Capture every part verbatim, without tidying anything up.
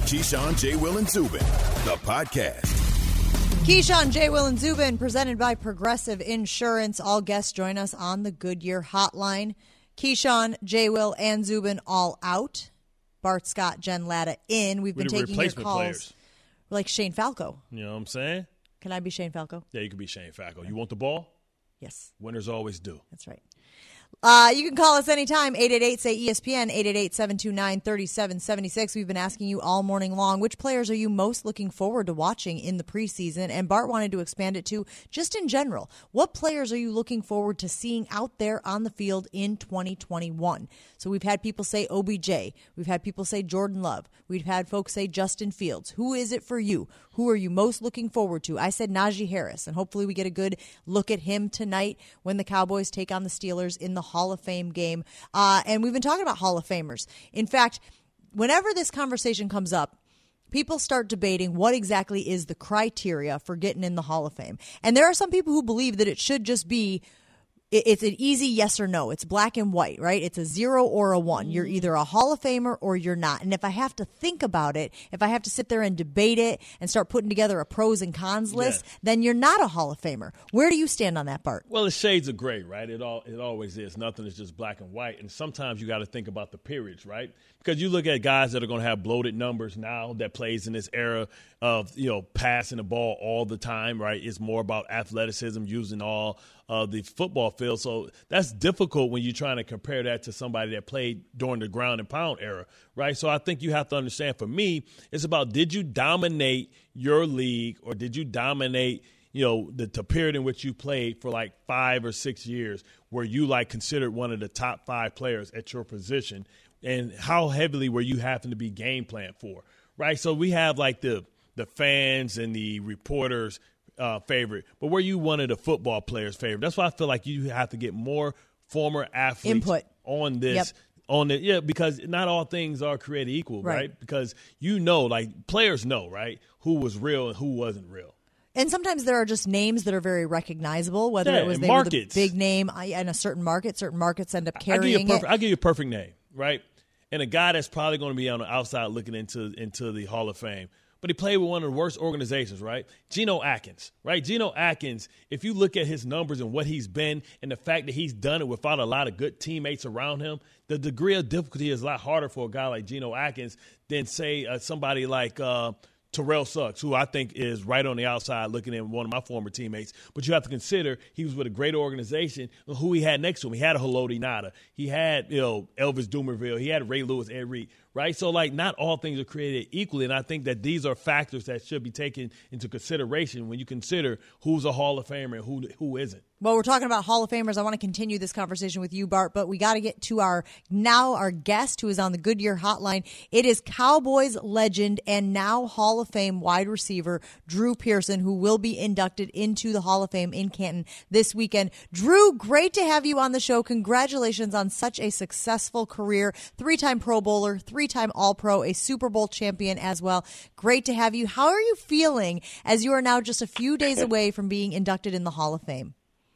Keyshawn, J. Will, and Zubin, the podcast. Keyshawn, J. Will, and Zubin, presented by Progressive Insurance. All guests join us on the Goodyear Hotline. Keyshawn, J. Will, and Zubin all out. Bart Scott, Jen Latta in. We've been taking your calls. Players. Like Shane Falco. You know what I'm saying? Can I be Shane Falco? Yeah, you can be Shane Falco. You want the ball? Yes. Winners always do. That's right. Uh, you can call us anytime, eight eight eight, say E S P N, eight eight eight, seven two nine, three seven seven six. We've been asking you all morning long, which players are you most looking forward to watching in the preseason? And Bart wanted to expand it to just in general. What players are you looking forward to seeing out there on the field in twenty twenty-one? So we've had people say O B J. We've had people say Jordan Love. We've had folks say Justin Fields. Who is it for you? Who are you most looking forward to? I said Najee Harris, and hopefully we get a good look at him tonight when the Cowboys take on the Steelers in the Hall of Fame game. Uh, and we've been talking about Hall of Famers. In fact, whenever this conversation comes up, people start debating what exactly is the criteria for getting in the Hall of Fame. And there are some people who believe that it should just be it's an easy yes or no. It's black and white, right? It's a zero or a one. You're either a Hall of Famer or you're not. And if I have to think about it, if I have to sit there and debate it and start putting together a pros and cons list, yeah. then you're not a Hall of Famer. Where do you stand on that, Bart? Well, it's shades of gray, right? It all it always is. Nothing is just black and white. And sometimes you got to think about the periods, right? Because you look at guys that are going to have bloated numbers now that plays in this era of, you know, passing the ball all the time, right? It's more about athleticism, using all of the football field. So that's difficult when you're trying to compare that to somebody that played during the ground and pound era, right? So I think you have to understand, for me, it's about, did you dominate your league, or did you dominate, you know, the, the period in which you played for like five or six years where you like considered one of the top five players at your position, and how heavily were you having to be game plan for, right? So we have like the the fans and the reporters' uh, favorite, but were you one of the football players' favorite? That's why I feel like you have to get more former athletes input on this. Yep. On the yeah, because not all things are created equal, right? right? Because you know, like players know, right, who was real and who wasn't real. And sometimes there are just names that are very recognizable, whether yeah, it was they were the big name in a certain market. Certain markets end up carrying I'll give you a perfect, it. I'll give you a perfect name, right? And a guy that's probably going to be on the outside looking into into the Hall of Fame. But he played with one of the worst organizations, right? Geno Atkins, right? Geno Atkins, if you look at his numbers and what he's been and the fact that he's done it without a lot of good teammates around him, the degree of difficulty is a lot harder for a guy like Geno Atkins than, say, uh, somebody like uh, Terrell Suggs, who I think is right on the outside looking at one of my former teammates. But you have to consider he was with a great organization, and who he had next to him. He had a Haloti Ngata. He had, you know, Elvis Dumervil. He had Ray Lewis, Ed Reed. Right? So, like, not all things are created equally, and I think that these are factors that should be taken into consideration when you consider who's a Hall of Famer and who who isn't. Well, we're talking about Hall of Famers. I want to continue this conversation with you, Bart, but we got to get to our now our guest who is on the Goodyear Hotline. It is Cowboys legend and now Hall of Fame wide receiver Drew Pearson, who will be inducted into the Hall of Fame in Canton this weekend. Drew, great to have you on the show. Congratulations on such a successful career. Three-time Pro Bowler, three-time All-Pro, a Super Bowl champion as well. Great to have you. How are you feeling as you are now just a few days away from being inducted in the Hall of Fame?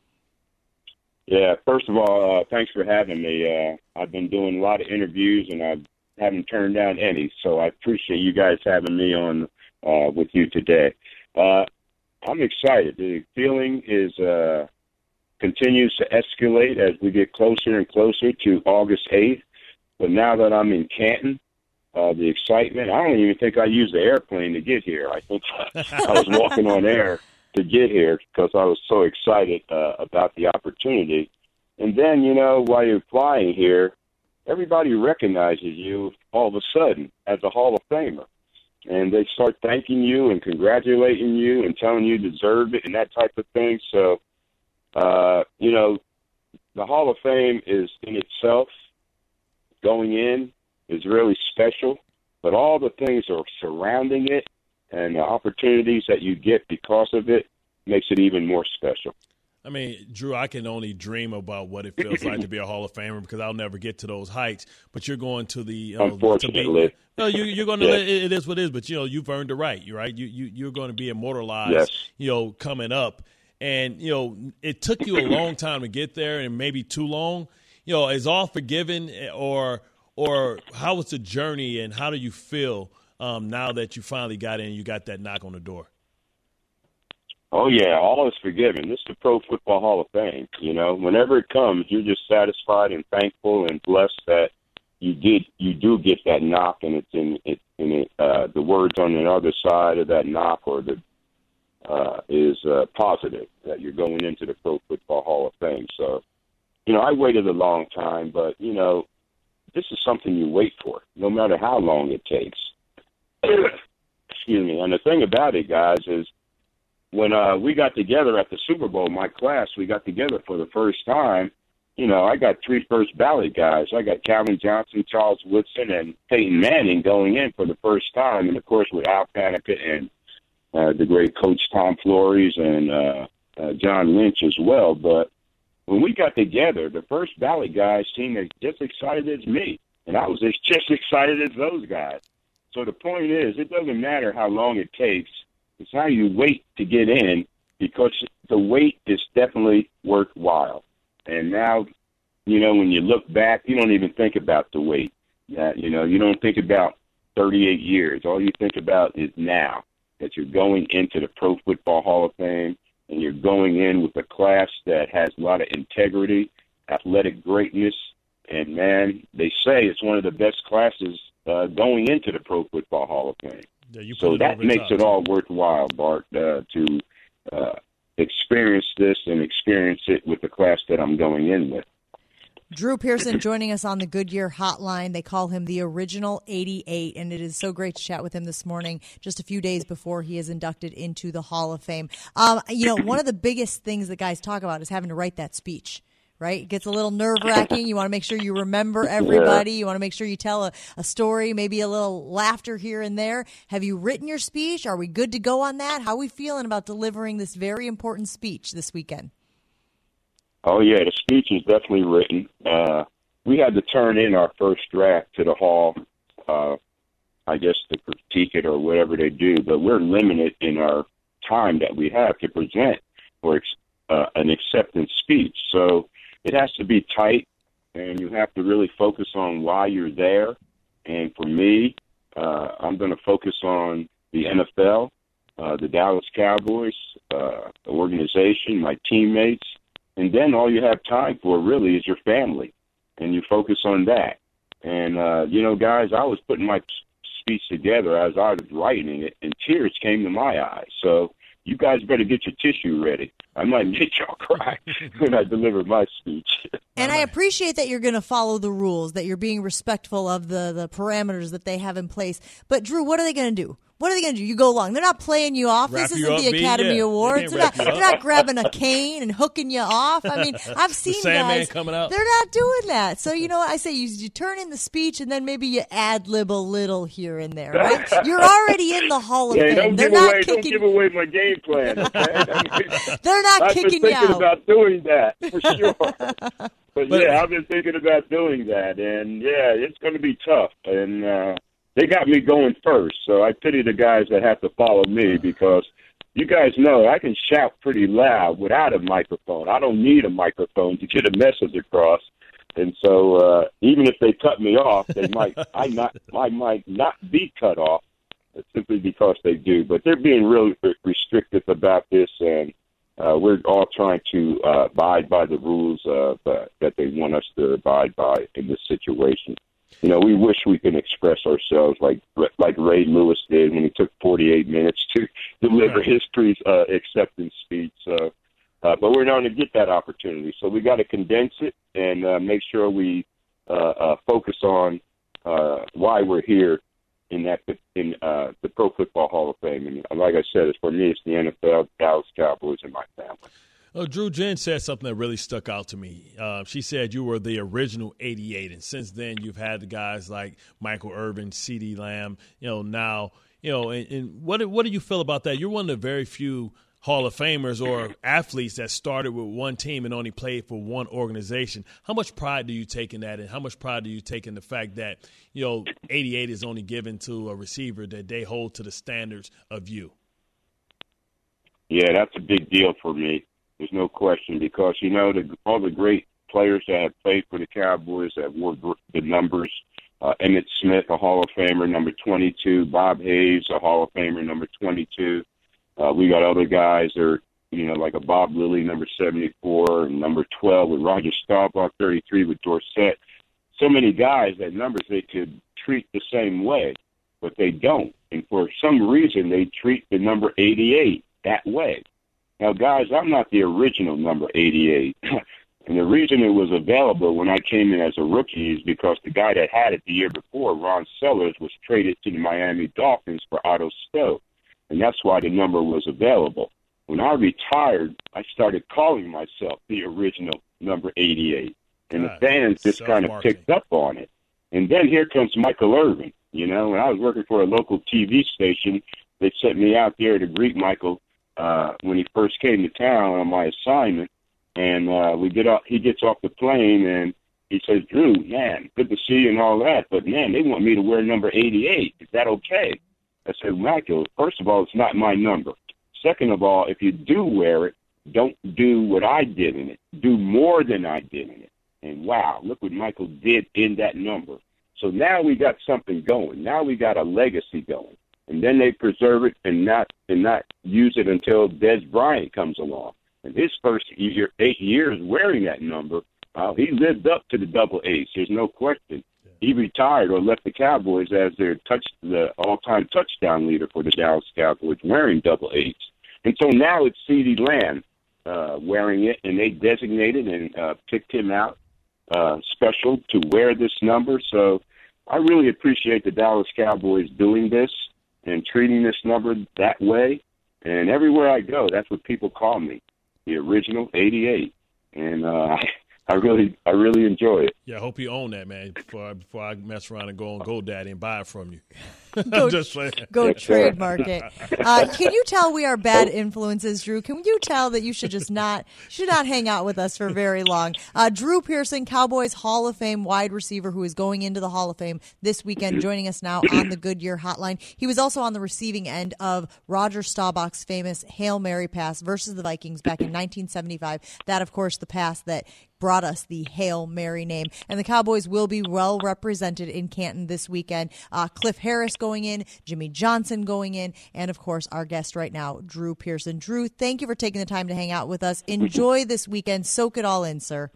Yeah, first of all, uh, thanks for having me. Uh, I've been doing a lot of interviews, and I haven't turned down any, so I appreciate you guys having me on uh, with you today. Uh, I'm excited. The feeling is uh, continues to escalate as we get closer and closer to August eighth. But now that I'm in Canton, uh, the excitement, I don't even think I used the airplane to get here. I think I was walking on air to get here because I was so excited uh, about the opportunity. And then, you know, while you're flying here, everybody recognizes you all of a sudden as a Hall of Famer. And they start thanking you and congratulating you and telling you deserve it and that type of thing. So, uh, you know, the Hall of Fame is in itself, going in is really special, but all the things are surrounding it and the opportunities that you get because of it makes it even more special. I mean, Drew, I can only dream about what it feels like to be a Hall of Famer because I'll never get to those heights. But you're going to the you know, unfortunately, to be, no, you, you're going to. Yeah. It is what it is. But you know, you've earned the right. You're right. You you you're going to be immortalized. Yes. You know, coming up, and you know, it took you a long time to get there, and maybe too long. You know, is all forgiven, or or how was the journey, and how do you feel um, now that you finally got in, you got that knock on the door? Oh, yeah, all is forgiven. This is the Pro Football Hall of Fame. You know, whenever it comes, you're just satisfied and thankful and blessed that you did you do get that knock, and it's in it in it, uh, the words on the other side of that knock or the uh, is uh, positive that you're going into the Pro Football Hall of Fame. So, you know, I waited a long time, but you know, this is something you wait for, no matter how long it takes. Excuse me. And the thing about it, guys, is when uh, we got together at the Super Bowl, my class, we got together for the first time. You know, I got three first ballot guys. I got Calvin Johnson, Charles Woodson, and Peyton Manning going in for the first time. And, of course, with Al Panica and uh, the great coach Tom Flores and uh, uh, John Lynch as well. But when we got together, the first ballot guys seemed as just excited as me. And I was as just excited as those guys. So the point is, it doesn't matter how long it takes. It's how you wait to get in, because the wait is definitely worthwhile. And now, you know, when you look back, you don't even think about the wait. Uh, you know, you don't think about thirty-eight years. All you think about is now, that you're going into the Pro Football Hall of Fame, and you're going in with a class that has a lot of integrity, athletic greatness, and, man, they say it's one of the best classes uh, going into the Pro Football Hall of Fame. Yeah, you so it that makes it all worthwhile, Bart, uh, to uh, experience this and experience it with the class that I'm going in with. Drew Pearson joining us on the Goodyear Hotline. They call him the original eighty-eight, and it is so great to chat with him this morning, just a few days before he is inducted into the Hall of Fame. Um, you know, one of the biggest things that guys talk about is having to write that speech. Right? It gets a little nerve-wracking. You want to make sure you remember everybody. You want to make sure you tell a, a story, maybe a little laughter here and there. Have you written your speech? Are we good to go on that? How are we feeling about delivering this very important speech this weekend? Oh, yeah, the speech is definitely written. Uh, we had to turn in our first draft to the Hall, uh, I guess, to critique it or whatever they do, but we're limited in our time that we have to present for uh, an acceptance speech. So it has to be tight, and you have to really focus on why you're there. And for me, uh, I'm going to focus on the N F L, uh, the Dallas Cowboys, uh, the organization, my teammates, and then all you have time for really is your family, and you focus on that. And, uh, you know, guys, I was putting my speech together as I was writing it, and tears came to my eyes. So you guys better get your tissue ready. I might make y'all cry when I deliver my speech. And I appreciate that you're going to follow the rules, that you're being respectful of the, the parameters that they have in place. But, Drew, what are they going to do? What are they going to do? You go along. They're not playing you off. Wrap this you isn't up, the B. Academy Yeah. Awards. They They're can't not, wrap you they're up. not grabbing a cane and hooking you off. I mean, I've seen Sandman guys. coming out. They're not doing that. So, you know what I say? You, you turn in the speech, and then maybe you ad-lib a little here and there. Right? You're already in the Hall of Yeah, Fame. don't They're give not away, kicking. don't give away my game plan, okay? They're not I've kicking been you thinking out. about doing that, for sure. But, But- yeah, I've been thinking about doing that. And, yeah, it's going to be tough. And uh, they got me going first, so I pity the guys that have to follow me, because you guys know I can shout pretty loud without a microphone. I don't need a microphone to get a message across. And so uh, even if they cut me off, they might I not I might not be cut off simply because they do. But they're being really restrictive about this, and uh, we're all trying to uh, abide by the rules uh, that, that they want us to abide by in this situation. You know, we wish we could express ourselves like like Ray Lewis did when he took forty-eight minutes to deliver his pre uh, acceptance speech. So, uh, but we're not going to get that opportunity. So we got to condense it and uh, make sure we uh, uh, focus on uh, why we're here in that in uh, the Pro Football Hall of Fame. And like I said, it's for me, it's the N F L, Dallas Cowboys, and my family. Oh, Drew, Jen said something that really stuck out to me. Uh, she said you were the original eighty-eight, and since then you've had the guys like Michael Irvin, CeeDee Lamb, you know, now, you know, and, and what, what do you feel about that? You're one of the very few Hall of Famers or athletes that started with one team and only played for one organization. How much pride do you take in that, and how much pride do you take in the fact that, you know, eighty-eight is only given to a receiver that they hold to the standards of you? Yeah, that's a big deal for me. There's no question, because, you know, the, all the great players that have played for the Cowboys that wore the numbers, Uh, Emmitt Smith, a Hall of Famer, number twenty-two. Bob Hayes, a Hall of Famer, number twenty-two. Uh, we got other guys that are, you know, like a Bob Lilly, number seventy-four, and number twelve with Roger Staubach, thirty-three with Dorsett. So many guys that numbers they could treat the same way, but they don't. And for some reason, they treat the number eighty-eight that way. Now, guys, I'm not the original number eighty-eight. And the reason it was available when I came in as a rookie is because the guy that had it the year before, Ron Sellers, was traded to the Miami Dolphins for Otto Stowe. And that's why the number was available. When I retired, I started calling myself the original number eighty-eight. And God, the fans just kind of picked up on it. And then here comes Michael Irvin. You know, when I was working for a local T V station, they sent me out there to greet Michael uh, when he first came to town on my assignment. And uh, we get off, he gets off the plane, and he says, Drew, man, good to see you and all that, but, man, they want me to wear number eighty-eight. Is that okay? I said, Michael, first of all, it's not my number. Second of all, if you do wear it, don't do what I did in it. Do more than I did in it. And, wow, look what Michael did in that number. So now we got something going. Now we got a legacy going. And then they preserve it and not and not use it until Des Bryant comes along. And his first year, eight years wearing that number, uh, he lived up to the double H. There's no question. He retired or left the Cowboys as their touch, the all-time touchdown leader for the Dallas Cowboys, wearing double H. And so now it's CeeDee Lamb uh, wearing it, and they designated and uh, picked him out uh, special to wear this number. So I really appreciate the Dallas Cowboys doing this and treating this number that way. And everywhere I go, that's what people call me. The original eighty-eight, and uh, I really, I really enjoy it. Yeah, I hope you own that, man. Before I, before I mess around and go on GoDaddy and buy it from you. Go, Just saying. Go Yes, trademark it. Uh, can you tell we are bad influences, Drew? Can you tell that you should just not should not hang out with us for very long? Uh, Drew Pearson, Cowboys Hall of Fame wide receiver, who is going into the Hall of Fame this weekend, joining us now on the Goodyear Hotline. He was also on the receiving end of Roger Staubach's famous Hail Mary pass versus the Vikings back in nineteen seventy-five. That, of course, the pass that brought us the Hail Mary name. And the Cowboys will be well represented in Canton this weekend. Uh, Cliff Harris going in, Jimmy Johnson going in, and, of course, our guest right now, Drew Pearson. Drew, thank you for taking the time to hang out with us. Enjoy this weekend. Soak it all in, sir.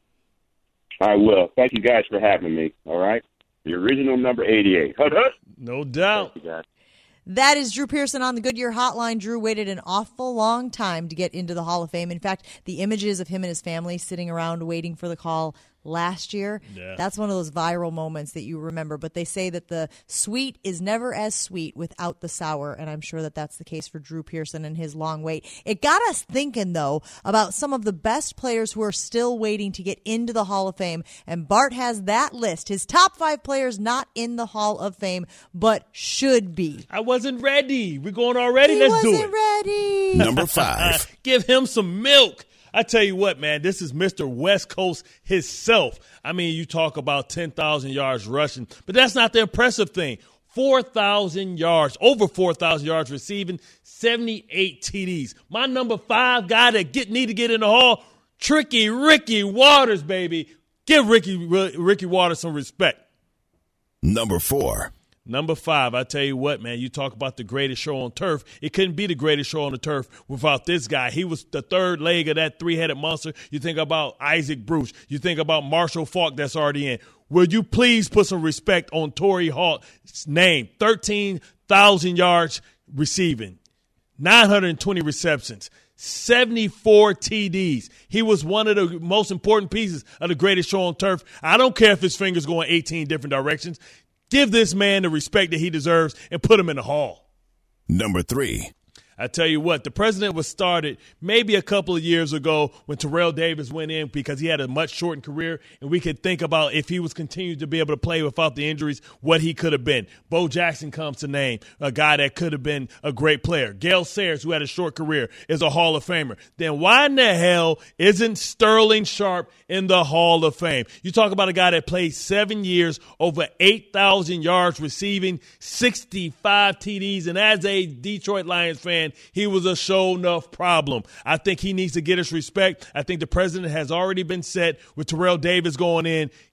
I will. Thank you guys for having me, all right? The original number eighty-eight. Hut, hut. No doubt. Thank you, guys. That is Drew Pearson on the Goodyear Hotline. Drew waited an awful long time to get into the Hall of Fame. In fact, the images of him and his family sitting around waiting for the call last year, yeah. That's one of those viral moments that you remember. But they say that the sweet is never as sweet without the sour, and I'm sure that that's the case for Drew Pearson and his long wait. It got us thinking, though, about some of the best players who are still waiting to get into the Hall of Fame, and Bart has that list. His top five players not in the Hall of Fame, but should be. I wasn't ready. We're going already? He Let's do it. wasn't ready. Number five. Give him some milk. I tell you what, man, this is Mister West Coast himself. I mean, you talk about ten thousand yards rushing, but that's not the impressive thing. four thousand yards, over four thousand yards receiving, seventy-eight T Ds. My number five guy that get need to get in the Hall, Tricky Ricky Waters, baby. Give Ricky Ricky Waters some respect. Number four. Number five, I tell you what, man, you talk about the greatest show on turf. It couldn't be the greatest show on the turf without this guy. He was the third leg of that three-headed monster. You think about Isaac Bruce. You think about Marshall Faulk that's already in. Will you please put some respect on Torrey Holt's name? thirteen thousand yards receiving, nine hundred twenty receptions, seventy-four T Ds. He was one of the most important pieces of the greatest show on turf. I don't care if his finger's going eighteen different directions. Give this man the respect that he deserves and put him in the Hall. Number three. I tell you what, the president was started maybe a couple of years ago when Terrell Davis went in because he had a much shortened career, and we could think about if he was continued to be able to play without the injuries, what he could have been. Bo Jackson comes to name, a guy that could have been a great player. Gale Sayers, who had a short career, is a Hall of Famer. Then why in the hell isn't Sterling Sharp in the Hall of Fame? You talk about a guy that played seven years, over eight thousand yards receiving, sixty-five T Ds, and as a Detroit Lions fan, he was a show-enough problem. I think he needs to get his respect. I think the president has already been set with Terrell Davis going in.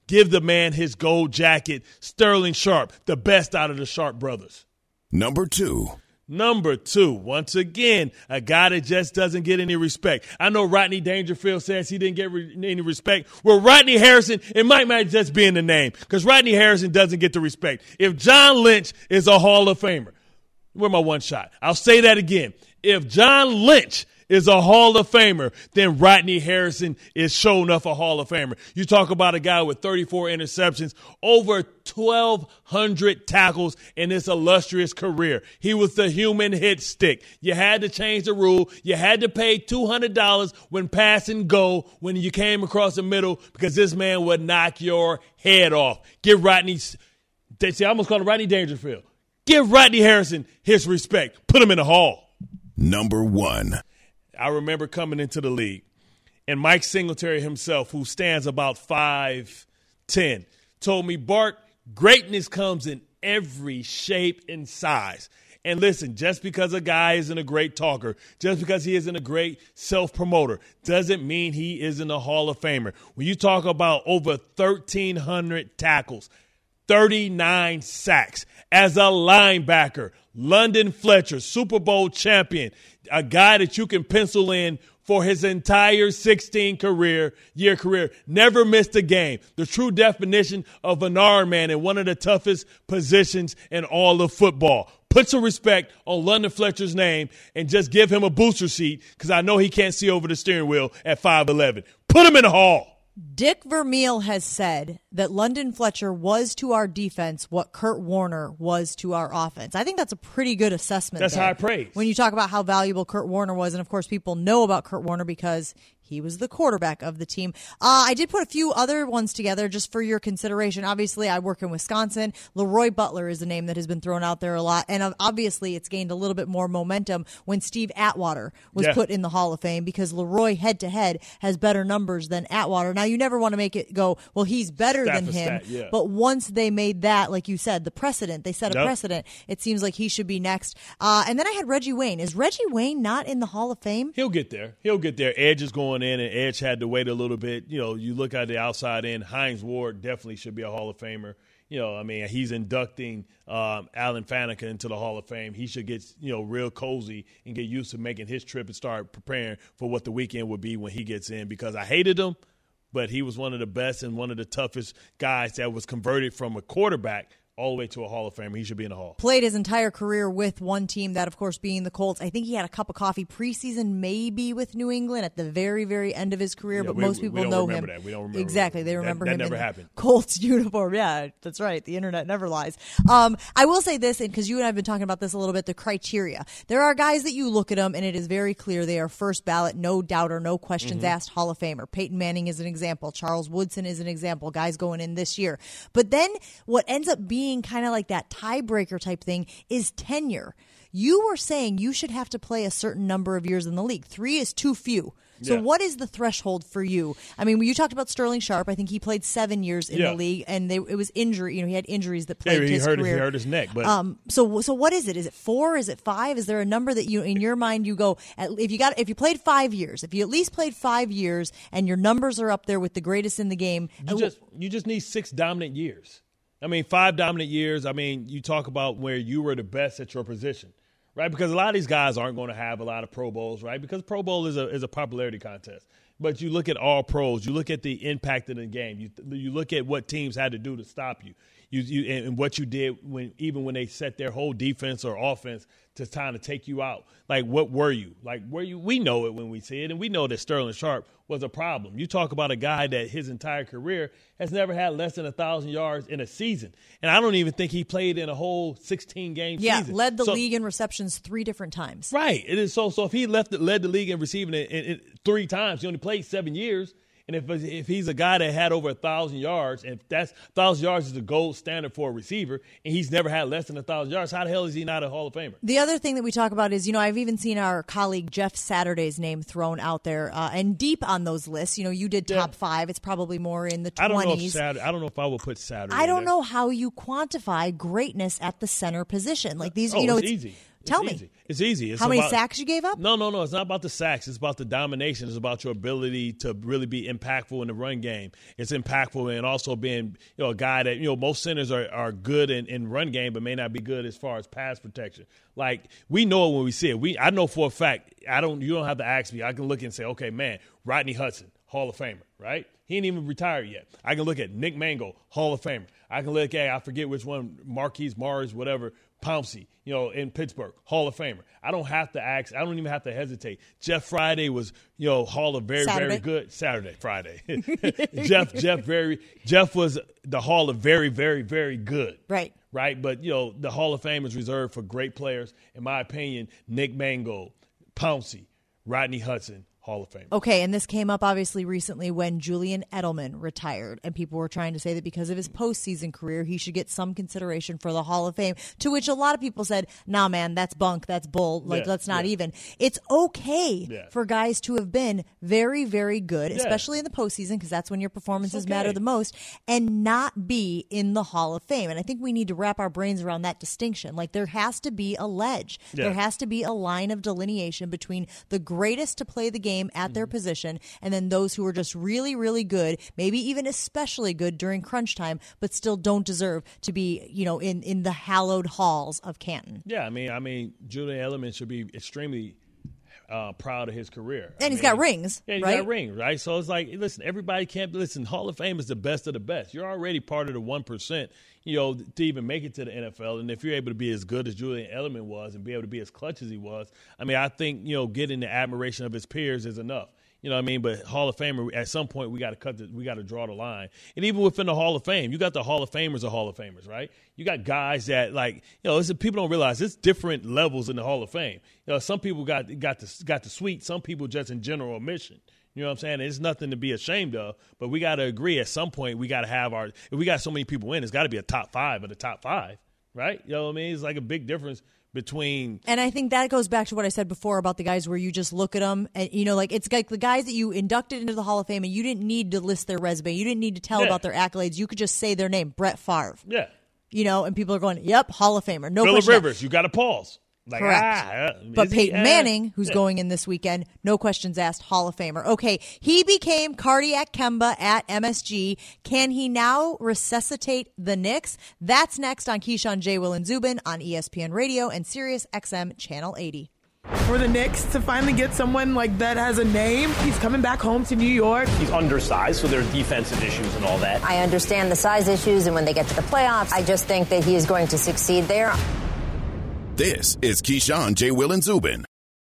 Give the man his gold jacket. Sterling Sharpe, the best out of the Sharpe brothers. Number two. Number two, once again, a guy that just doesn't get any respect. I know Rodney Dangerfield says he didn't get re- any respect. Well, Rodney Harrison, it might not just be in the name because Rodney Harrison doesn't get the respect. If John Lynch is a Hall of Famer, where's my one shot? I'll say that again. If John Lynch is a Hall of Famer, then Rodney Harrison is sure enough a Hall of Famer. You talk about a guy with thirty-four interceptions, over twelve hundred tackles in his illustrious career. He was the human hit stick. You had to change the rule. You had to pay two hundred dollars when pass and go when you came across the middle because this man would knock your head off. Give Rodney, they say I almost called him Rodney Dangerfield. Give Rodney Harrison his respect. Put him in the Hall. Number one. I remember coming into the league, and Mike Singletary himself, who stands about five ten, told me, Bart, greatness comes in every shape and size. And listen, just because a guy isn't a great talker, just because he isn't a great self-promoter, doesn't mean he isn't a Hall of Famer. When you talk about over thirteen hundred tackles, thirty-nine sacks, as a linebacker, London Fletcher, Super Bowl champion, a guy that you can pencil in for his entire sixteen career year career, never missed a game. The true definition of an Iron Man in one of the toughest positions in all of football. Put some respect on London Fletcher's name and just give him a booster seat because I know he can't see over the steering wheel at five eleven. Put him in the Hall. Dick Vermeil has said that London Fletcher was to our defense what Kurt Warner was to our offense. I think that's a pretty good assessment. That's there. high praise. When you talk about how valuable Kurt Warner was, and of course people know about Kurt Warner because he was the quarterback of the team. Uh, I did put a few other ones together just for your consideration. Obviously, I work in Wisconsin. Leroy Butler is a name that has been thrown out there a lot. And obviously, it's gained a little bit more momentum when Steve Atwater was yeah. put in the Hall of Fame because Leroy head-to-head has better numbers than Atwater. Now, you never want to make it go, well, he's better Stat than for him. stat, yeah. But once they made that, like you said, the precedent, they set a Yep. precedent, it seems like he should be next. Uh, and then I had Reggie Wayne. Is Reggie Wayne not in the Hall of Fame? He'll get there. He'll get there. Edge is going in, and Edge had to wait a little bit. You know, you look at the outside in, Hines Ward definitely should be a Hall of Famer. You know, I mean, he's inducting um, Alan Faneca into the Hall of Fame. He should get, you know, real cozy and get used to making his trip and start preparing for what the weekend would be when he gets in because I hated him, but he was one of the best and one of the toughest guys that was converted from a quarterback all the way to a Hall of Famer. He should be in the Hall. Played his entire career with one team, that of course being the Colts. I think he had a cup of coffee preseason, maybe with New England at the very, very end of his career, Yeah, but we- most we people don't know remember him. that. We don't remember exactly. They that. remember That him never in the happened. Colts uniform. Yeah, that's right. The internet never lies. Um, I will say this, because you and I have been talking about this a little bit, the criteria. There are guys that you look at them, and it is very clear they are first ballot, no doubt or no questions Mm-hmm. asked Hall of Famer. Peyton Manning is an example. Charles Woodson is an example. Guys going in this year. But then what ends up being kind of like that tiebreaker type thing is tenure. You were saying you should have to play a certain number of years in the league. Three is too few. So Yeah. what is the threshold for you? I mean, when you talked about Sterling Sharpe, I think he played seven years in Yeah. the league, and they, it was injury. You know, he had injuries that Yeah, plagued he his hurt, career. he hurt his neck. But Um, so, so what is it? Is it four? Is it five? Is there a number that you, in your mind, you go, at, if you got, if you played five years, if you at least played five years, and your numbers are up there with the greatest in the game, you uh, just you just need six dominant years. I mean, five dominant years. I mean, you talk about where you were the best at your position, right? Because a lot of these guys aren't going to have a lot of Pro Bowls, right? Because Pro Bowl is a is a popularity contest. But you look at all pros, you look at the impact of the game, you you look at what teams had to do to stop you, you, you and what you did when even when they set their whole defense or offense to trying to take you out. Like, what were you? Like, were you? We know it when we see it, and we know that Sterling Sharpe was a problem. You talk about a guy that his entire career has never had less than a thousand yards in a season, and I don't even think he played in a whole sixteen game yeah, season. led the So- league in receptions three different times. Right. It is so. So if he left, led the league in receiving it, it, it three times, he only played seven years. And if if he's a guy that had over a thousand yards, and if that's thousand yards is the gold standard for a receiver, and he's never had less than a thousand yards, how the hell is he not a Hall of Famer? The other thing that we talk about is, you know, I've even seen our colleague Jeff Saturday's name thrown out there, uh, and deep on those lists. You know, you did top Yeah. five. It's probably more in the I don't know if twenties. Saturday, I don't know if I would put Saturday. I in don't there. know how you quantify greatness at the center position. Like these, Oh, you know, it's easy. It's Tell easy. me. It's easy. It's How many about, sacks you gave up? No, no, no. It's not about the sacks. It's about the domination. It's about your ability to really be impactful in the run game. It's impactful and also being, you know, a guy that, you know, most centers are, are good in, in run game but may not be good as far as pass protection. Like, we know it when we see it. We I know for a fact, I don't. you don't have to ask me. I can look and say, okay, man, Rodney Hudson, Hall of Famer, right? He ain't even retired yet. I can look at Nick Mangold, Hall of Famer. I can look at, I forget which one, Marquise Mars, whatever, Pouncey, you know, in Pittsburgh, Hall of Famer. I don't have to ask. I don't even have to hesitate. Jeff Friday was, you know, Hall of very, Saturday. very good. Saturday, Friday. Jeff, Jeff, very, Jeff was the Hall of very, very, very good. Right. Right. But, you know, the Hall of Fame is reserved for great players. In my opinion, Nick Mangold, Pouncey, Rodney Hudson, Hall of Fame. Okay, and this came up obviously recently when Julian Edelman retired, and people were trying to say that because of his postseason career, he should get some consideration for the Hall of Fame, to which a lot of people said, nah, man, that's bunk, that's bull, like, Yeah, let's not yeah. even. It's okay Yeah. for guys to have been very, very good, Yeah. especially in the postseason, because that's when your performances okay. matter the most, and not be in the Hall of Fame. And I think we need to wrap our brains around that distinction. Like, there has to be a ledge. Yeah. There has to be a line of delineation between the greatest to play the game at their position and then those who are just really, really good, maybe even especially good during crunch time, but still don't deserve to be, you know, in, in the hallowed halls of Canton. Yeah, I mean, I mean, Julian Edelman should be extremely uh, proud of his career. And I he's mean, got rings, Yeah, he's right? got rings, right? So it's like, listen, everybody can't listen. Hall of Fame is the best of the best. You're already part of the one percent, you know, to even make it to the N F L. And if you're able to be as good as Julian Edelman was and be able to be as clutch as he was, I mean, I think, you know, getting the admiration of his peers is enough. You know what I mean? But Hall of Famer, at some point, we got to cut the, we got to draw the line. And even within the Hall of Fame, you got the Hall of Famers of Hall of Famers, right? You got guys that, like, you know, it's, people don't realize it's different levels in the Hall of Fame. You know, some people got got the got the suite. Some people just in general admission. You know what I'm saying? It's nothing to be ashamed of. But we got to agree at some point we got to have our. If we got so many people in, it's got to be a top five of the top five, right? You know what I mean? It's like a big difference between. And I think that goes back to what I said before about the guys where you just look at them and, you know, like it's like the guys that you inducted into the Hall of Fame and you didn't need to list their resume. You didn't need to tell Yeah. about their accolades. You could just say their name, Brett Favre. Yeah. You know, and people are going, yep, Hall of Famer. No Phillip question. Rivers, you got to pause. Like, Correct. Ah, uh, But is he- Peyton uh, Manning, who's yeah. going in this weekend, no questions asked, Hall of Famer. Okay, he became cardiac Kemba at M S G. Can he now resuscitate the Knicks? That's next on Keyshawn, J. Will, and Zubin on E S P N Radio and Sirius X M Channel eighty. For the Knicks to finally get someone like that has a name, he's coming back home to New York. He's undersized, so there are defensive issues and all that. I understand the size issues, and when they get to the playoffs, I just think that he is going to succeed there. This is Keyshawn, J. Will, and Zubin.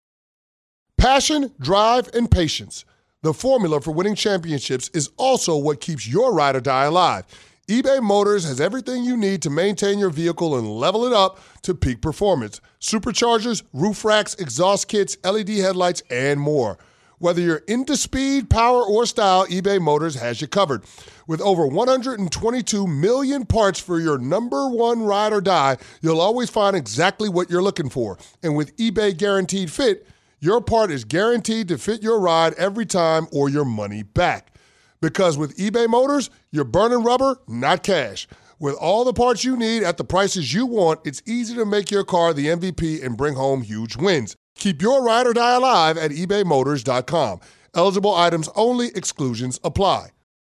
Passion, drive, and patience. The formula for winning championships is also what keeps your ride or die alive. eBay Motors has everything you need to maintain your vehicle and level it up to peak performance. Superchargers, roof racks, exhaust kits, L E D headlights, and more. Whether you're into speed, power, or style, eBay Motors has you covered. With over one hundred twenty-two million parts for your number one ride or die, you'll always find exactly what you're looking for. And with eBay Guaranteed Fit, your part is guaranteed to fit your ride every time or your money back. Because with eBay Motors, you're burning rubber, not cash. With all the parts you need at the prices you want, it's easy to make your car the M V P and bring home huge wins. Keep your ride or die alive at ebay motors dot com. Eligible items only. Exclusions apply.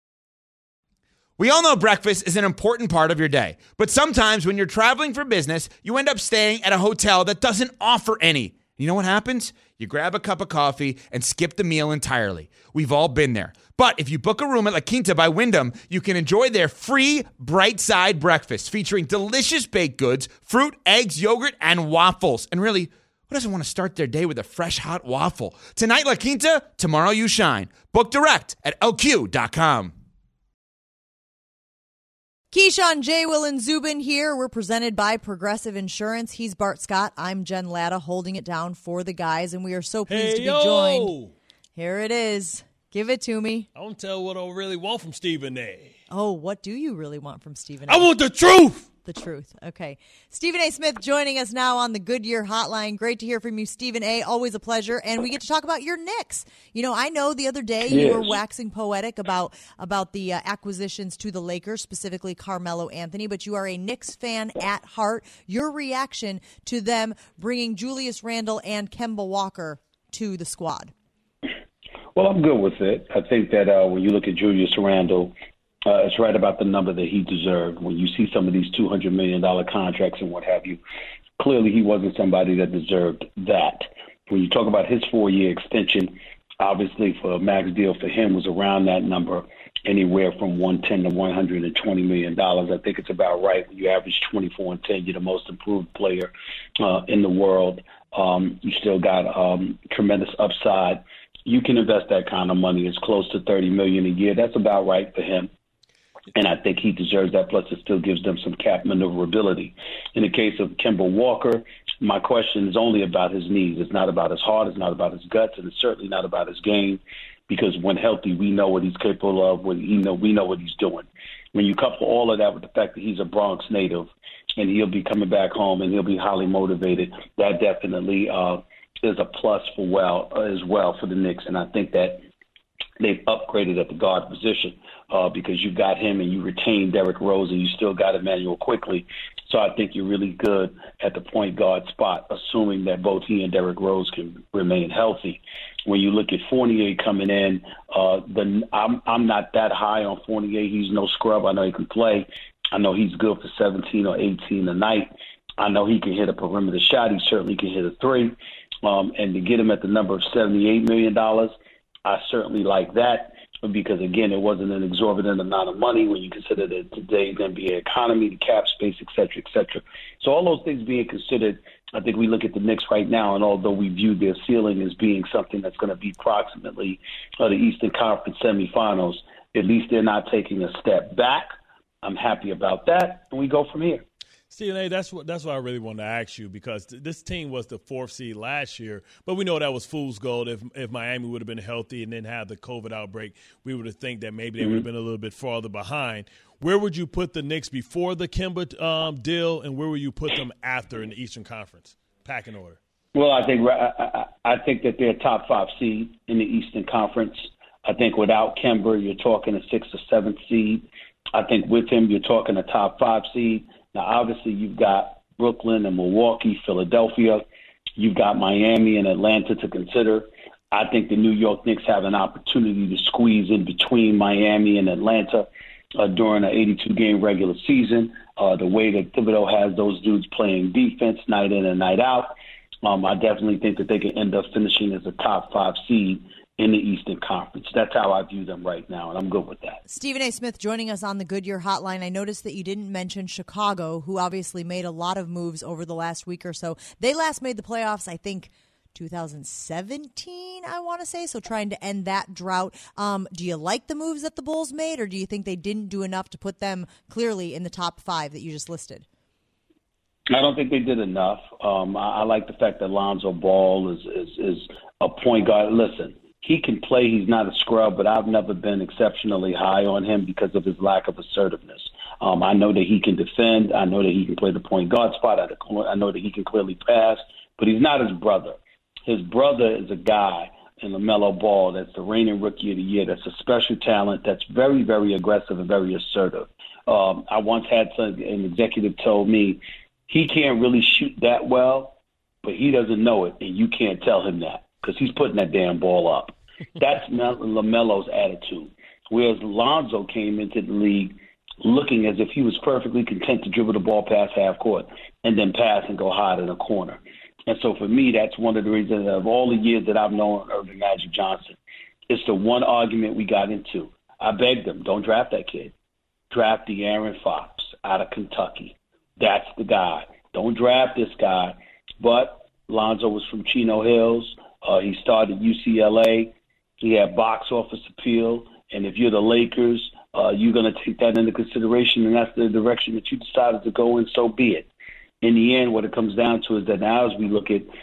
We all know breakfast is an important part of your day, but sometimes when you're traveling for business, you end up staying at a hotel that doesn't offer any. You know what happens? You grab a cup of coffee and skip the meal entirely. We've all been there. But if you book a room at La Quinta by Wyndham, you can enjoy their free Bright Side breakfast featuring delicious baked goods, fruit, eggs, yogurt, and waffles. And really, who doesn't want to start their day with a fresh hot waffle? Tonight, La Quinta, tomorrow you shine. Book direct at L Q dot com. Keyshawn, J. Will, and Zubin here. We're presented by Progressive Insurance. He's Bart Scott. I'm Jen Latta, holding it down for the guys, and we are so pleased Hey, to be yo! joined. Here it is. Give it to me. I don't tell what I really want from Stephen A. Oh, what do you really want from Stephen A? I want the truth. The truth. Okay. Stephen A. Smith joining us now on the Goodyear Hotline. Great to hear from you, Stephen A. Always a pleasure. And we get to talk about your Knicks. You know, I know the other day you yes. were waxing poetic about about the uh, acquisitions to the Lakers, specifically Carmelo Anthony, but you are a Knicks fan at heart. Your reaction to them bringing Julius Randle and Kemba Walker to the squad? Well, I'm good with it. I think that uh, when you look at Julius Randle, Uh, it's right about the number that he deserved. When you see some of these two hundred million dollars contracts and what have you, clearly he wasn't somebody that deserved that. When you talk about his four-year extension, obviously for a max deal for him was around that number, anywhere from one hundred ten to one hundred twenty million dollars. I think it's about right. When you average twenty-four and ten, you're the most improved player uh, in the world. Um, you still got um, tremendous upside. You can invest that kind of money. It's close to thirty million dollars a year. That's about right for him. And I think he deserves that. Plus, it still gives them some cap maneuverability. In the case of Kemba Walker, my question is only about his knees. It's not about his heart. It's not about his guts. And it's certainly not about his game, because when healthy, we know what he's capable of. When he know, we know what he's doing. When you couple all of that with the fact that he's a Bronx native and he'll be coming back home and he'll be highly motivated, that definitely uh, is a plus for well uh, as well for the Knicks. And I think that they've upgraded at the guard position uh, because you got him and you retained Derrick Rose and you still got Emmanuel Quickley. So I think you're really good at the point guard spot, assuming that both he and Derrick Rose can remain healthy. When you look at Fournier coming in, uh, the, I'm, I'm not that high on Fournier. He's no scrub. I know he can play. I know he's good for seventeen or eighteen a night. I know he can hit a perimeter shot. He certainly can hit a three. Um, and to get him at the number of seventy-eight million dollars, I certainly like that because, again, it wasn't an exorbitant amount of money when you consider the today's N B A economy, the cap space, et cetera, et cetera. So all those things being considered, I think we look at the Knicks right now, and although we view their ceiling as being something that's going to be approximately uh, the Eastern Conference semifinals, at least they're not taking a step back. I'm happy about that, and we go from here. Stephen A., that's what that's what I really wanted to ask you, because th- this team was the fourth seed last year, but we know that was fool's gold. If if Miami would have been healthy and didn't have the COVID outbreak, we would have think that maybe they mm-hmm. would have been a little bit farther behind. Where would you put the Knicks before the Kemba um, deal, and where would you put them after in the Eastern Conference, packing order? Well, I think I, I, I think that they're a top five seed in the Eastern Conference. I think without Kemba, you're talking a sixth or seventh seed. I think with him, you're talking a top five seed. Now, obviously, you've got Brooklyn and Milwaukee, Philadelphia. You've got Miami and Atlanta to consider. I think the New York Knicks have an opportunity to squeeze in between Miami and Atlanta uh, during an eighty-two game regular season. Uh, the way that Thibodeau has those dudes playing defense night in and night out, um, I definitely think that they can end up finishing as a top five seed in the Eastern Conference. That's how I view them right now, and I'm good with that. Stephen A. Smith joining us on the Goodyear Hotline. I noticed that you didn't mention Chicago, who obviously made a lot of moves over the last week or so. They last made the playoffs, I think, two thousand seventeen, I want to say, so trying to end that drought. Um, do you like the moves that the Bulls made, or do you think they didn't do enough to put them clearly in the top five that you just listed? I don't think they did enough. Um, I, I like the fact that Lonzo Ball is, is, is a point guard. Listen, he can play. He's not a scrub, but I've never been exceptionally high on him because of his lack of assertiveness. Um, I know that he can defend. I know that he can play the point guard spot. I know that he can clearly pass, but he's not his brother. His brother is a guy in LaMelo Ball that's the reigning rookie of the year, that's a special talent, that's very, very aggressive and very assertive. Um, I once had some, an executive told me he can't really shoot that well, but he doesn't know it, and you can't tell him that, because he's putting that damn ball up. That's LaMelo's attitude. Whereas Lonzo came into the league looking as if he was perfectly content to dribble the ball past half court and then pass and go hide in a corner. And so for me, that's one of the reasons of all the years that I've known Irving Magic Johnson, it's the one argument we got into. I begged him, don't draft that kid. Draft De'Aaron Fox out of Kentucky. That's the guy. Don't draft this guy. But Lonzo was from Chino Hills. Uh, he started U C L A. He had box office appeal. And if you're the Lakers, uh, you're going to take that into consideration, and that's the direction that you decided to go in, so be it. In the end, what it comes down to is that now as we look at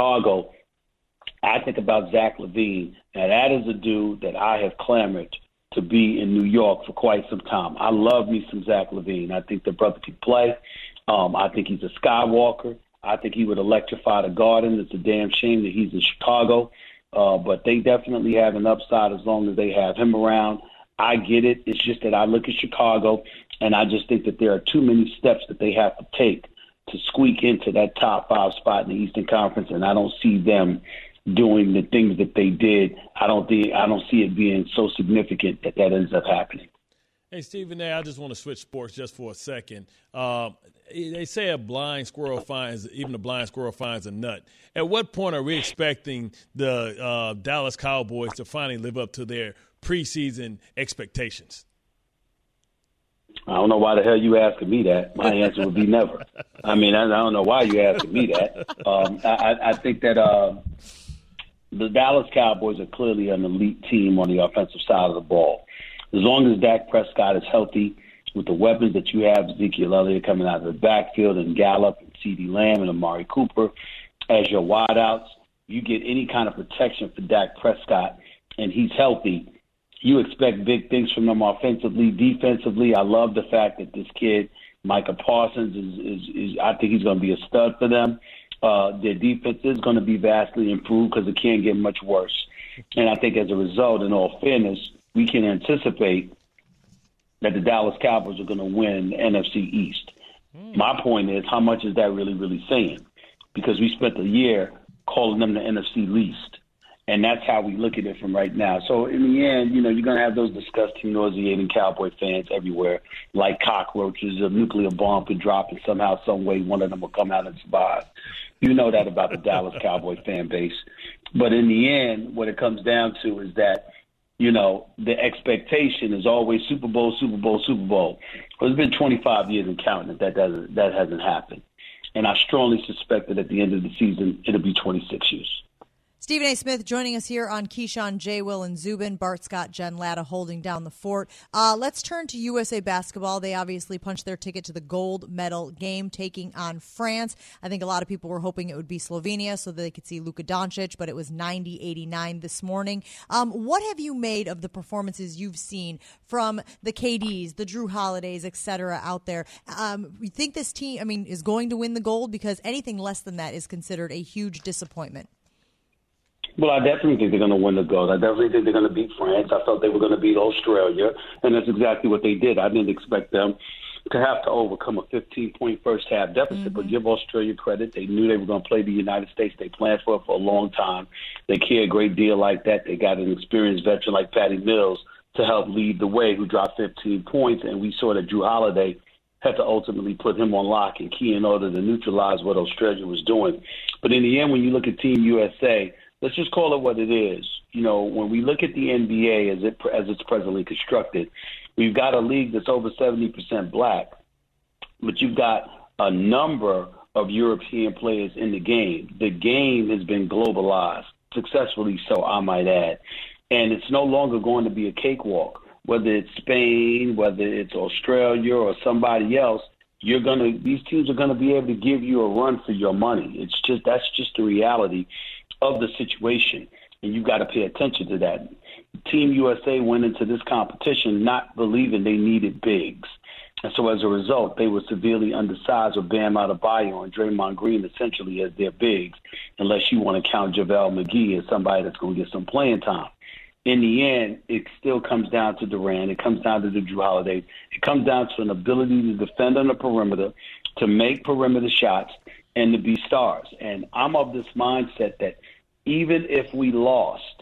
Chicago, I think about Zach LaVine. Now, that is a dude that I have clamored to be in New York for quite some time. I love me some Zach LaVine. I think the brother can play. Um, I think he's a Skywalker. I think he would electrify the Garden. It's a damn shame that he's in Chicago. Uh, but they definitely have an upside as long as they have him around. I get it. It's just that I look at Chicago, and I just think that there are too many steps that they have to take to squeak into that top five spot in the Eastern Conference, and I don't see them doing the things that they did. I don't think I don't see it being so significant that that ends up happening. Hey, Stephen A., I just want to switch sports just for a second. Um, they say a blind squirrel finds, even a blind squirrel finds a nut. At what point are we expecting the uh, Dallas Cowboys to finally live up to their preseason expectations? I don't know why the hell you asking me that. My answer would be never. I mean, I, I don't know why you asking me that. Um, I, I think that uh, the Dallas Cowboys are clearly an elite team on the offensive side of the ball. As long as Dak Prescott is healthy, with the weapons that you have, Ezekiel Elliott coming out of the backfield, and Gallup and CeeDee Lamb and Amari Cooper as your wideouts, you get any kind of protection for Dak Prescott, and he's healthy. You expect big things from them offensively. Defensively, I love the fact that this kid, Micah Parsons, is, is, is I think he's going to be a stud for them. Uh, their defense is going to be vastly improved because it can't get much worse. And I think as a result, in all fairness, we can anticipate that the Dallas Cowboys are going to win the N F C East. Mm. My point is, how much is that really, really saying? Because we spent a year calling them the N F C least. And that's how we look at it from right now. So in the end, you know, you're going to have those disgusting, nauseating Cowboy fans everywhere, like cockroaches. A nuclear bomb could drop, and somehow, some way, one of them will come out and survive. You know that about the Dallas Cowboy fan base. But in the end, what it comes down to is that, you know, the expectation is always Super Bowl, Super Bowl, Super Bowl. Well, it's been twenty-five years and counting that that, doesn't, that hasn't happened. And I strongly suspect that at the end of the season, it'll be twenty-six years. Stephen A. Smith joining us here on Keyshawn, J. Will, and Zubin. Bart Scott, Jen Latta holding down the fort. Uh, let's turn to U S A Basketball. They obviously punched their ticket to the gold medal game, taking on France. I think a lot of people were hoping it would be Slovenia so that they could see Luka Doncic, but it was ninety eighty-nine this morning. Um, what have you made of the performances you've seen from the K Ds, the Drew Holidays, et cetera, out there? Um, you think this team, I mean, is going to win the gold? Because anything less than that is considered a huge disappointment. Well, I definitely think they're going to win the gold. I definitely think they're going to beat France. I thought they were going to beat Australia, and that's exactly what they did. I didn't expect them to have to overcome a fifteen-point first-half deficit, mm-hmm. but give Australia credit. They knew they were going to play the United States. They planned for it for a long time. They care a great deal like that. They got an experienced veteran like Patty Mills to help lead the way, who dropped fifteen points, and we saw that Drew Holiday had to ultimately put him on lock and key in order to neutralize what Australia was doing. But in the end, when you look at Team U S A, let's just call it what it is. You know, when we look at the N B A as it as it's presently constructed, we've got a league that's over seventy percent black, but you've got a number of European players in the game. The game has been globalized, successfully so, I might add. And it's no longer going to be a cakewalk. Whether it's Spain, whether it's Australia or somebody else, you're gonna these teams are gonna be able to give you a run for your money. It's just that's just the reality of the situation, and you've got to pay attention to that. Team U S A went into this competition not believing they needed bigs, and so as a result, they were severely undersized with Bam Adebayo and Draymond Green essentially as their bigs, unless you want to count JaVale McGee as somebody that's going to get some playing time. In the end, it still comes down to Durant. It comes down to the Drew Holiday. It comes down to an ability to defend on the perimeter, to make perimeter shots, and to be stars. And I'm of this mindset that even if we lost,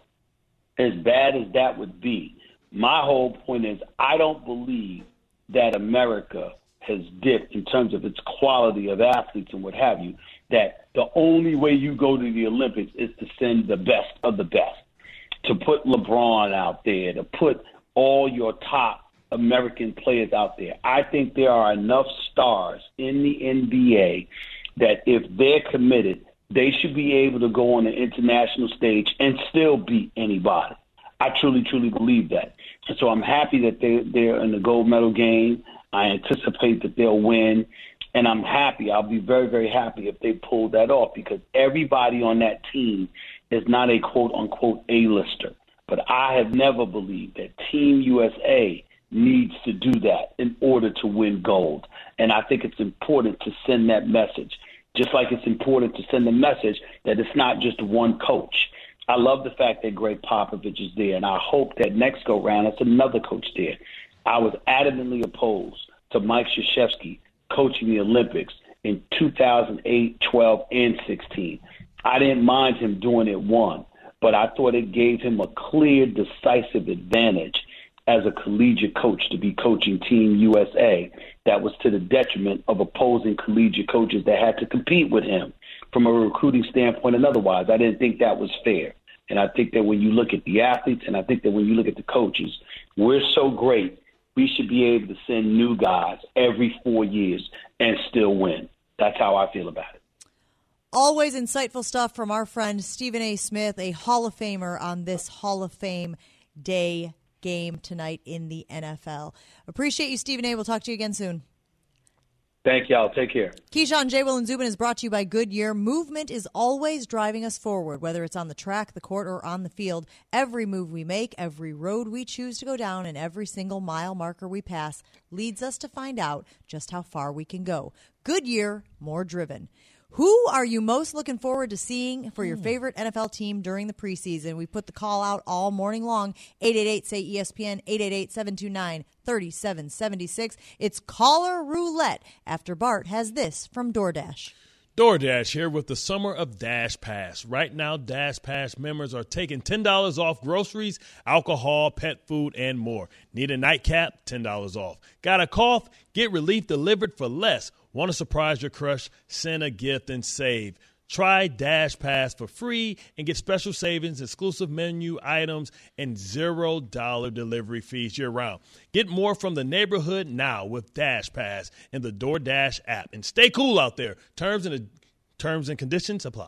as bad as that would be, my whole point is I don't believe that America has dipped in terms of its quality of athletes and what have you, that the only way you go to the Olympics is to send the best of the best, to put LeBron out there, to put all your top American players out there. I think there are enough stars in the N B A that if they're committed, they should be able to go on the international stage and still beat anybody. I truly, truly believe that. And so I'm happy that they're, they're in the gold medal game. I anticipate that they'll win. And I'm happy. I'll be very, very happy if they pull that off, because everybody on that team is not a quote-unquote A-lister. But I have never believed that Team U S A needs to do that in order to win gold. And I think it's important to send that message, just like it's important to send the message that it's not just one coach. I love the fact that Greg Popovich is there, and I hope that next go-round it's another coach there. I was adamantly opposed to Mike Krzyzewski coaching the Olympics in two thousand eight, twelve, and sixteen. I didn't mind him doing it one, but I thought it gave him a clear, decisive advantage as a collegiate coach to be coaching Team U S A that was to the detriment of opposing collegiate coaches that had to compete with him from a recruiting standpoint and otherwise. I didn't think that was fair. And I think that when you look at the athletes and I think that when you look at the coaches, we're so great, we should be able to send new guys every four years and still win. That's how I feel about it. Always insightful stuff from our friend Stephen A. Smith, a Hall of Famer on this Hall of Fame Day game tonight in the N F L. Appreciate you, Stephen A. We'll talk to you again soon. Thank y'all. Take care. Keyshawn, J. Will, and Zubin is brought to you by Goodyear. Movement is always driving us forward, whether it's on the track, the court, or on the field. Every move we make, every road we choose to go down, and every single mile marker we pass leads us to find out just how far we can go. Goodyear, more driven. Who are you most looking forward to seeing for your favorite N F L team during the preseason? We put the call out all morning long. eight eight eight, say E S P N, eight eight eight, seven two nine, three seven seven six. It's caller roulette after Bart has this from DoorDash. DoorDash here with the Summer of Dash Pass. Right now, Dash Pass members are taking ten dollars off groceries, alcohol, pet food, and more. Need a nightcap? ten dollars off. Got a cough? Get relief delivered for less. Want to surprise your crush? Send a gift and save. Try Dash Pass for free and get special savings, exclusive menu items, and zero dollar delivery fees year-round. Get more from the neighborhood now with Dash Pass in the DoorDash app. And stay cool out there. Terms and terms and conditions apply.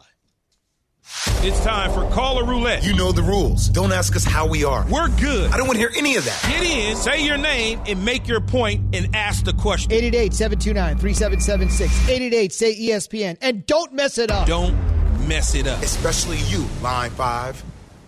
It's time for Caller Roulette. You know the rules. Don't ask us how we are. We're good. I don't want to hear any of that. Get in, say your name, and make your point, and ask the question. eight eight eight, seven two nine, three seven seven six. eight eight eight, say E S P N. And don't mess it up. Don't mess it up. Especially you, Line five.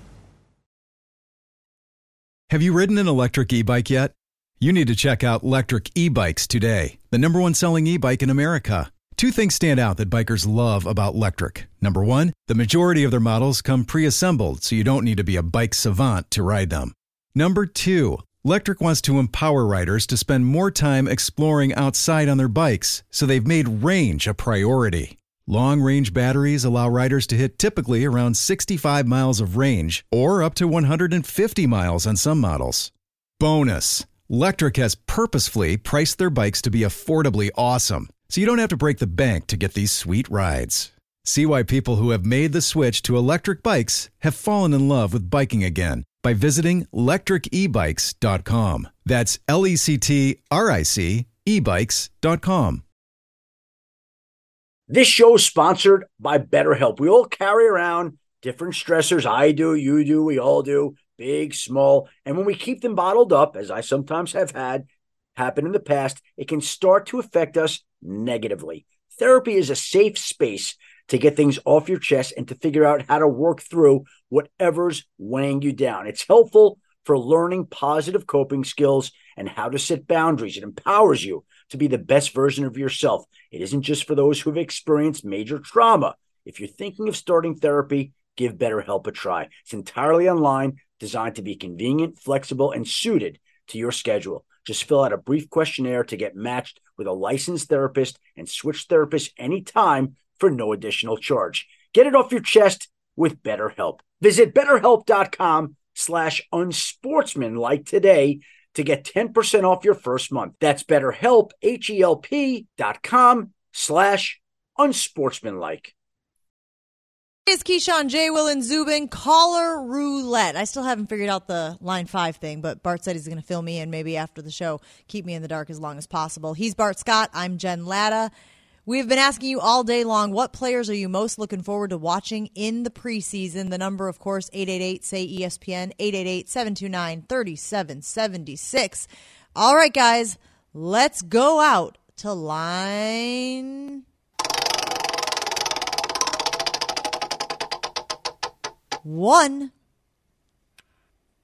Have you ridden an electric e-bike yet? You need to check out Lectric E-Bikes today, the number one selling e-bike in America. Two things stand out that bikers love about Lectric. Number one, the majority of their models come pre-assembled, so you don't need to be a bike savant to ride them. Number two, Lectric wants to empower riders to spend more time exploring outside on their bikes, so they've made range a priority. Long-range batteries allow riders to hit typically around sixty-five miles of range, or up to one hundred fifty miles on some models. Bonus, Lectric has purposefully priced their bikes to be affordably awesome, so you don't have to break the bank to get these sweet rides. See why people who have made the switch to electric bikes have fallen in love with biking again by visiting lectric e bikes dot com. That's L E C T R I C e bikes dot com. This show is sponsored by BetterHelp. We all carry around different stressors. I do, you do, we all do, big, small. And when we keep them bottled up, as I sometimes have had happen in the past, it can start to affect us negatively. Therapy is a safe space to get things off your chest and to figure out how to work through whatever's weighing you down. It's helpful for learning positive coping skills and how to set boundaries. It empowers you to be the best version of yourself. It isn't just for those who have experienced major trauma. If you're thinking of starting therapy, give BetterHelp a try. It's entirely online, designed to be convenient, flexible, and suited to your schedule. Just fill out a brief questionnaire to get matched with a licensed therapist and switch therapists anytime for no additional charge. Get it off your chest with BetterHelp. Visit BetterHelp.com slash unsportsmanlike today to get ten percent off your first month. That's BetterHelp, H-E-L-P dot com slash unsportsmanlike. It's Keyshawn, J. Will, and Zubin. Caller roulette. I still haven't figured out the line five thing, but Bart said he's going to fill me in maybe after the show. Keep me in the dark as long as possible. He's Bart Scott. I'm Jen Latta. We've been asking you all day long, what players are you most looking forward to watching in the preseason? The number, of course, eight eight eight, say E S P N, eight eight eight, seven two nine, three seven seven six. All right, guys, let's go out to line one.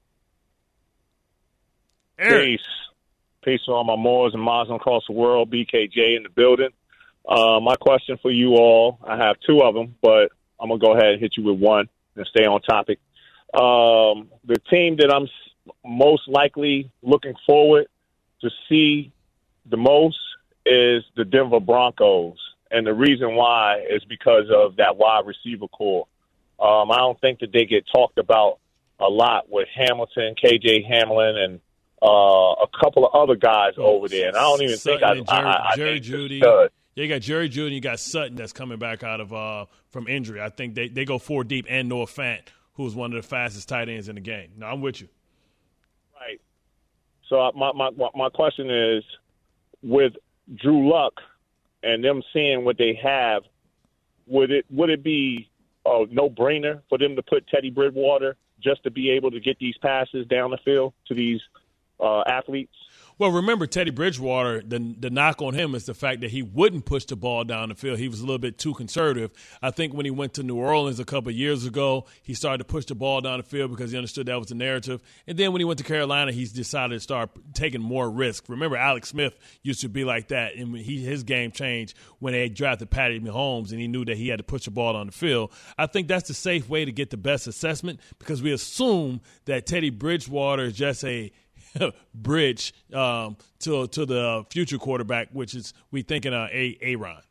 Peace. Peace to all my Moors and Muslims across the world. B K J in the building. Uh, my question for you all, I have two of them, but I'm going to go ahead and hit you with one and stay on topic. Um, the team that I'm most likely looking forward to see the most is the Denver Broncos. And the reason why is because of that wide receiver core. Um, I don't think that they get talked about a lot with Hamilton, K J Hamlin, and uh, a couple of other guys oh, over there. And I don't even Sutton think I, Jerry, I, I Jerry think Judy. stud. Yeah, you got Jerry Judy and you got Sutton that's coming back out of uh, from injury. I think they, they go four deep, and Noah Fant, who's one of the fastest tight ends in the game. No, I'm with you. Right. So my my my question is, with Drew Luck and them seeing what they have, would it would it be a no-brainer for them to put Teddy Bridgewater just to be able to get these passes down the field to these uh, athletes? Well, remember, Teddy Bridgewater, the, the knock on him is the fact that he wouldn't push the ball down the field. He was a little bit too conservative. I think when he went to New Orleans a couple of years ago, he started to push the ball down the field because he understood that was the narrative. And then when he went to Carolina, he's decided to start taking more risk. Remember, Alex Smith used to be like that, and he, his game changed when they drafted Patty Mahomes, and he knew that he had to push the ball down the field. I think that's the safe way to get the best assessment because we assume that Teddy Bridgewater is just a bridge um, to to the future quarterback, which is we thinking uh, a Aaron.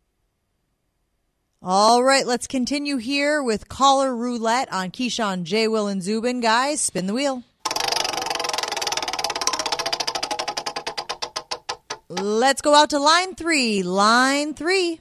All right, let's continue here with caller roulette on Keyshawn, J. Will, and Zubin. Guys, spin the wheel. Let's go out to line three. Line three.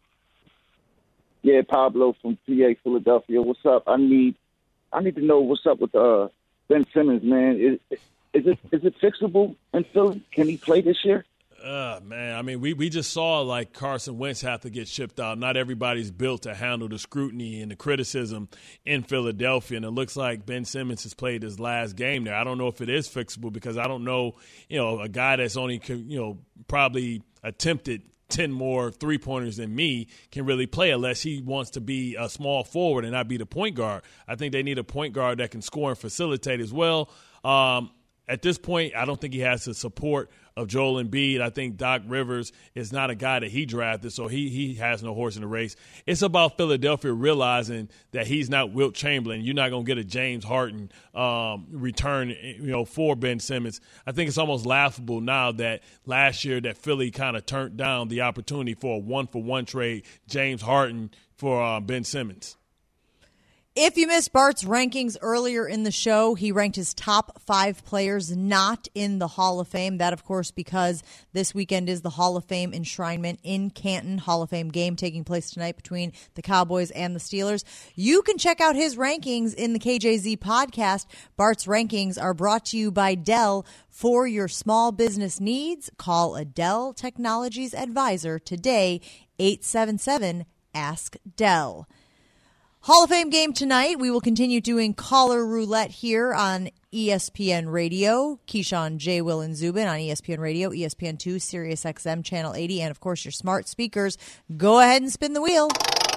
Yeah, Pablo from P A, Philadelphia. What's up? I need I need to know what's up with uh, Ben Simmons, man. Is, is it is it fixable in Philly? Can he play this year? Uh, man, I mean, we, we just saw, like, Carson Wentz have to get shipped out. Not everybody's built to handle the scrutiny and the criticism in Philadelphia, and it looks like Ben Simmons has played his last game there. I don't know if it is fixable because I don't know, you know, a guy that's only, you know, probably attempted ten more three-pointers than me can really play unless he wants to be a small forward and not be the point guard. I think they need a point guard that can score and facilitate as well. Um, at this point, I don't think he has the support of Joel Embiid. I think Doc Rivers is not a guy that he drafted, so he he has no horse in the race. It's about Philadelphia realizing that he's not Wilt Chamberlain. You're not going to get a James Harden um, return, you know, for Ben Simmons. I think it's almost laughable now that last year that Philly kind of turned down the opportunity for a one-for-one trade, James Harden for uh, Ben Simmons. If you missed Bart's rankings earlier in the show, he ranked his top five players not in the Hall of Fame. That, of course, because this weekend is the Hall of Fame enshrinement in Canton. Hall of Fame game taking place tonight between the Cowboys and the Steelers. You can check out his rankings in the K J Z podcast. Bart's rankings are brought to you by Dell. For your small business needs, call a Dell Technologies advisor today, eight seven seven, ask Dell. Hall of Fame game tonight. We will continue doing caller roulette here on E S P N Radio. Keyshawn, J. Will, and Zubin on E S P N Radio, E S P N two, Sirius X M, Channel eighty, and, of course, your smart speakers. Go ahead and spin the wheel.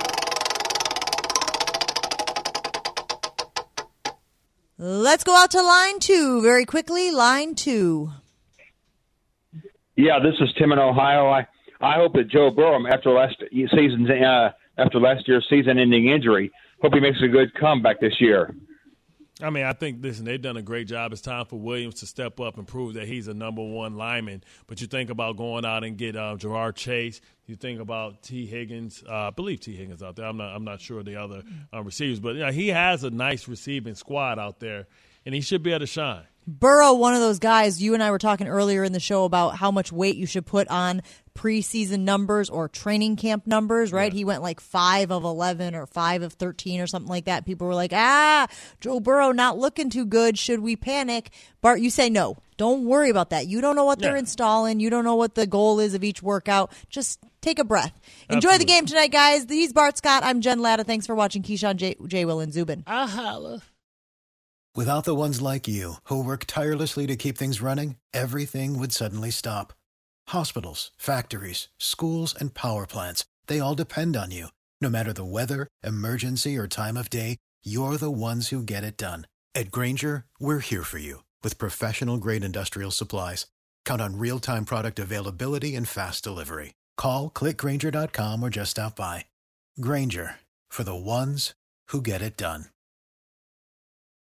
Let's go out to line two very quickly. Line two. Yeah, this is Tim in Ohio. I, I hope that Joe Burrow, after last season's uh, after last year's season-ending injury, hope he makes a good comeback this year. I mean, I think, listen, they've done a great job. It's time for Williams to step up and prove that he's a number one lineman. But you think about going out and get uh, Jamar Chase. You think about T. Higgins. Uh, I believe T. Higgins out there. I'm not I'm not sure the other uh, receivers. But you know, he has a nice receiving squad out there, and he should be able to shine. Burrow, one of those guys, you and I were talking earlier in the show about how much weight you should put on preseason numbers or training camp numbers, right? Yeah. He went like five of eleven or five of thirteen or something like that. People were like, ah, Joe Burrow not looking too good. Should we panic? Bart, you say no. Don't worry about that. You don't know what they're yeah. installing. You don't know what the goal is of each workout. Just take a breath. Enjoy Absolutely. the game tonight, guys. He's Bart Scott. I'm Jen Latta. Thanks for watching Keyshawn, J. J. Will, and Zubin. I holla. Without the ones like you, who work tirelessly to keep things running, everything would suddenly stop. Hospitals, factories, schools, and power plants, they all depend on you. No matter the weather, emergency, or time of day, you're the ones who get it done. At Grainger, we're here for you with professional-grade industrial supplies, count on real-time product availability and fast delivery. Call, click Grainger dot com, or just stop by. Grainger, for the ones who get it done.